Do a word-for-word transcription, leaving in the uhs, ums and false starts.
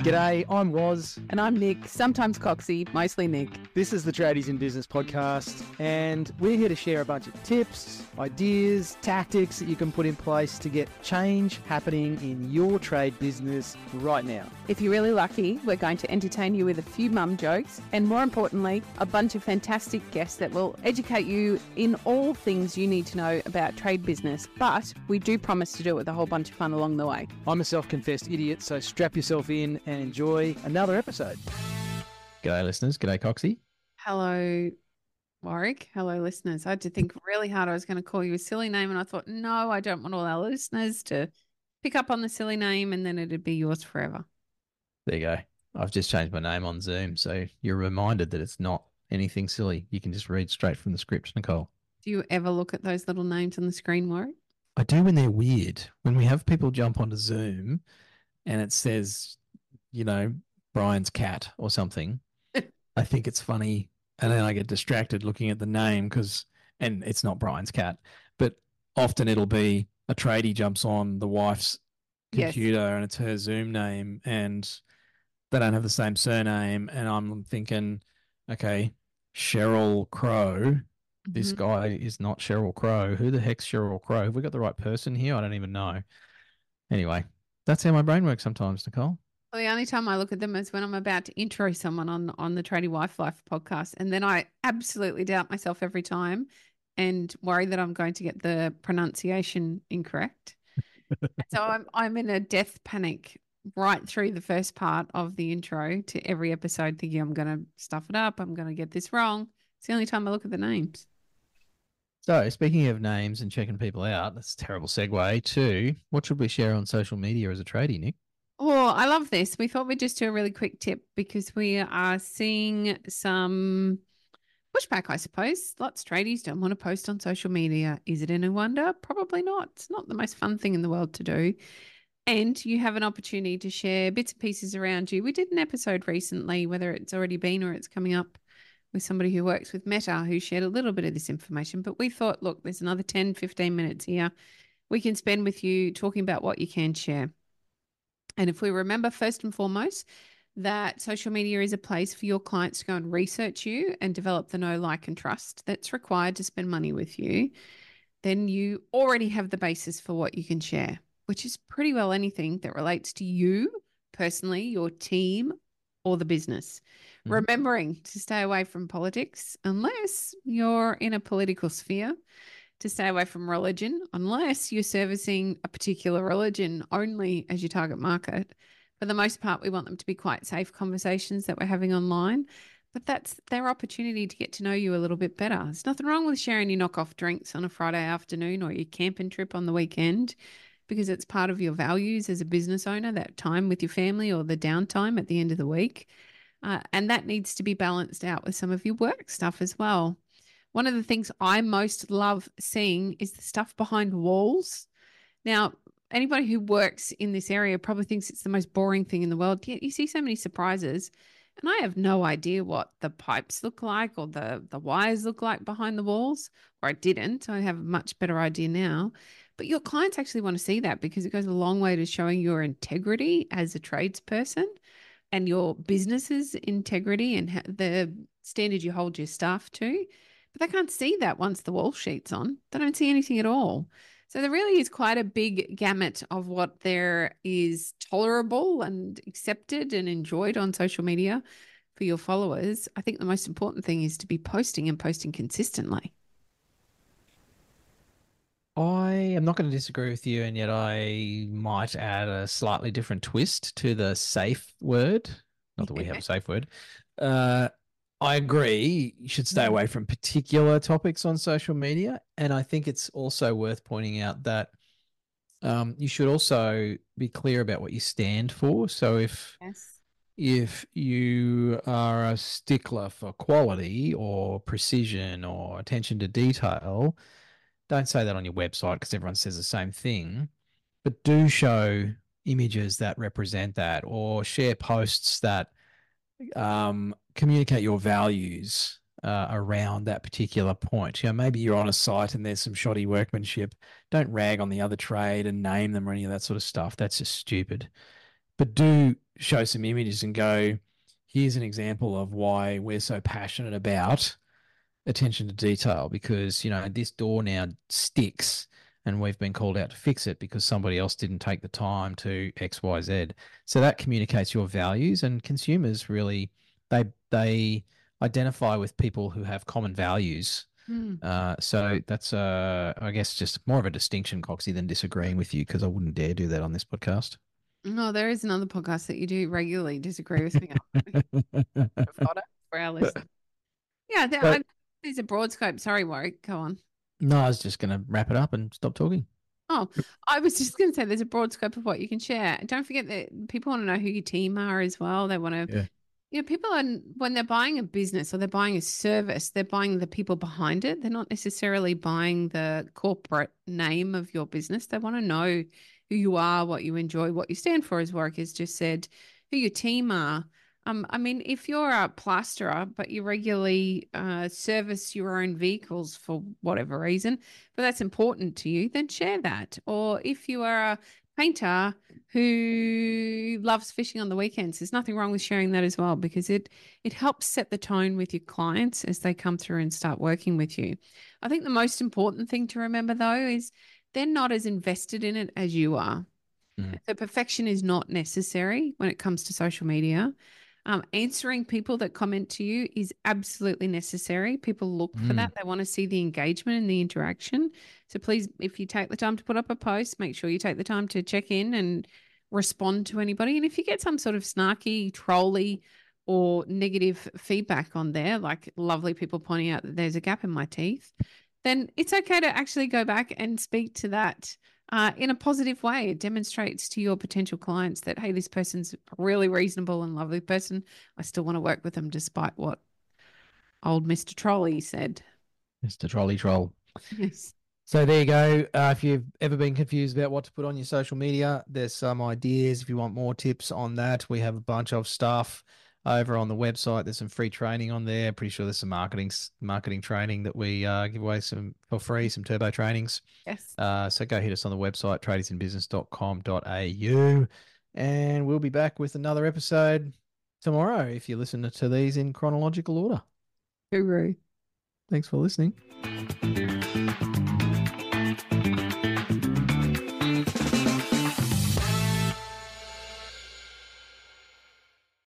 G'day, I'm Woz. And I'm Nick, sometimes Coxie, mostly Nick. This is the Tradies in Business podcast, and we're here to share a bunch of tips, ideas, tactics that you can put in place to get change happening in your trade business right now. If you're really lucky, we're going to entertain you with a few mum jokes, and more importantly, a bunch of fantastic guests that will educate you in all things you need to know about trade business. But we do promise to do it with a whole bunch of fun along the way. I'm a self-confessed idiot, so strap yourself in and enjoy another episode. G'day listeners, g'day Coxie. Hello, Warwick. Hello, listeners. I had to think really hard. I was going to call you a silly name, and I thought, no, I don't want all our listeners to pick up on the silly name, and then it'd be yours forever. There you go. I've just changed my name on Zoom, so you're reminded that it's not anything silly. You can just read straight from the script, Nicole. Do you ever look at those little names on the screen, Warwick? I do when they're weird. When we have people jump onto Zoom and it says, you know, Brian's cat or something, I think it's funny. And then I get distracted looking at the name because, and it's not Brian's cat, but often it'll be a tradie jumps on the wife's computer yes. and it's her Zoom name and they don't have the same surname. And I'm thinking, okay, Cheryl Crow. This mm-hmm. guy is not Cheryl Crow. Who the heck's Cheryl Crow? Have we got the right person here? I don't even know. Anyway, that's how my brain works sometimes, Nicole. Well, the only time I look at them is when I'm about to intro someone on, on the Tradie Wife Life podcast. And then I absolutely doubt myself every time and worry that I'm going to get the pronunciation incorrect. So I'm I'm in a death panic right through the first part of the intro to every episode thinking I'm going to stuff it up. I'm going to get this wrong. It's the only time I look at the names. So, speaking of names and checking people out, that's a terrible segue to what should we share on social media as a tradie, Nick? Oh, I love this. We thought we'd just do a really quick tip because we are seeing some pushback, I suppose. Lots of tradies don't want to post on social media. Is it any wonder? Probably not. It's not the most fun thing in the world to do. And you have an opportunity to share bits and pieces around you. We did an episode recently, whether it's already been or it's coming up, with somebody who works with Meta who shared a little bit of this information. But we thought, look, there's another ten, fifteen minutes here we can spend with you talking about what you can share. And if we remember first and foremost that social media is a place for your clients to go and research you and develop the know, like, and trust that's required to spend money with you, then you already have the basis for what you can share, which is pretty well anything that relates to you personally, your team, or the business. Mm-hmm. Remembering to stay away from politics unless you're in a political sphere, to stay away from religion unless you're servicing a particular religion only as your target market. For the most part, we want them to be quite safe conversations that we're having online, but that's their opportunity to get to know you a little bit better. There's nothing wrong with sharing your knockoff drinks on a Friday afternoon or your camping trip on the weekend, because it's part of your values as a business owner, that time with your family or the downtime at the end of the week. Uh, and that needs to be balanced out with some of your work stuff as well. One of the things I most love seeing is the stuff behind walls. Now, anybody who works in this area probably thinks it's the most boring thing in the world. Yet you see so many surprises. And I have no idea what the pipes look like or the, the wires look like behind the walls, or I didn't. I have a much better idea now. But your clients actually want to see that because it goes a long way to showing your integrity as a tradesperson and your business's integrity and the standard you hold your staff to. But they can't see that once the wall sheet's on. They don't see anything at all. So there really is quite a big gamut of what there is tolerable and accepted and enjoyed on social media for your followers. I think the most important thing is to be posting and posting consistently. I am not going to disagree with you, and yet I might add a slightly different twist to the safe word. Not that we have a safe word. Uh, I agree. You should stay away from particular topics on social media. And I think it's also worth pointing out that um, you should also be clear about what you stand for. So if, yes. if you are a stickler for quality or precision or attention to detail, don't say that on your website because everyone says the same thing, but do show images that represent that or share posts that um, communicate your values uh, around that particular point. You know, maybe you're on a site and there's some shoddy workmanship. Don't rag on the other trade and name them or any of that sort of stuff. That's just stupid. but do show some images and go, here's an example of why we're so passionate about attention to detail, because, you know, this door now sticks and we've been called out to fix it because somebody else didn't take the time to X, Y, Z. So that communicates your values, and consumers really, they, they identify with people who have common values. Mm. Uh, so that's, uh, I guess, just more of a distinction, Coxie, than disagreeing with you, because I wouldn't dare do that on this podcast. No, there is another podcast that you do regularly disagree with me on. For our listeners. Yeah, there, But- I, there's a broad scope. Sorry, Warwick, go on. No, I was just going to wrap it up and stop talking. Oh, I was just going to say there's a broad scope of what you can share. Don't forget that people want to know who your team are as well. They want to, Yeah. you know, people are, when they're buying a business or they're buying a service, they're buying the people behind it. They're not necessarily buying the corporate name of your business. They want to know who you are, what you enjoy, what you stand for, as Warwick has just said, who your team are. Um, I mean, if you're a plasterer, but you regularly uh, service your own vehicles for whatever reason, but that's important to you, then share that. Or if you are a painter who loves fishing on the weekends, there's nothing wrong with sharing that as well, because it it helps set the tone with your clients as they come through and start working with you. I think the most important thing to remember, though, is they're not as invested in it as you are. Mm. So perfection is not necessary when it comes to social media. Um, answering people that comment to you is absolutely necessary. People look for Mm. that. They want to see the engagement and the interaction. So please, if you take the time to put up a post, make sure you take the time to check in and respond to anybody. And if you get some sort of snarky, trolly, or negative feedback on there, like lovely people pointing out that there's a gap in my teeth, then it's okay to actually go back and speak to that Uh, in a positive way. It demonstrates to your potential clients that, hey, this person's a really reasonable and lovely person. I still want to work with them despite what old Mister Trolley said. Mister Trolley Troll. Yes. So there you go. Uh, if you've ever been confused about what to put on your social media, there's some ideas. If you want more tips on that, we have a bunch of stuff over on the website. There's some free training on there. Pretty sure there's some marketing marketing training that we uh, give away some for free, some turbo trainings. Yes. Uh, so go hit us on the website, tradies in business dot com dot a u, and we'll be back with another episode tomorrow if you listen to these in chronological order. Guru. Thanks for listening.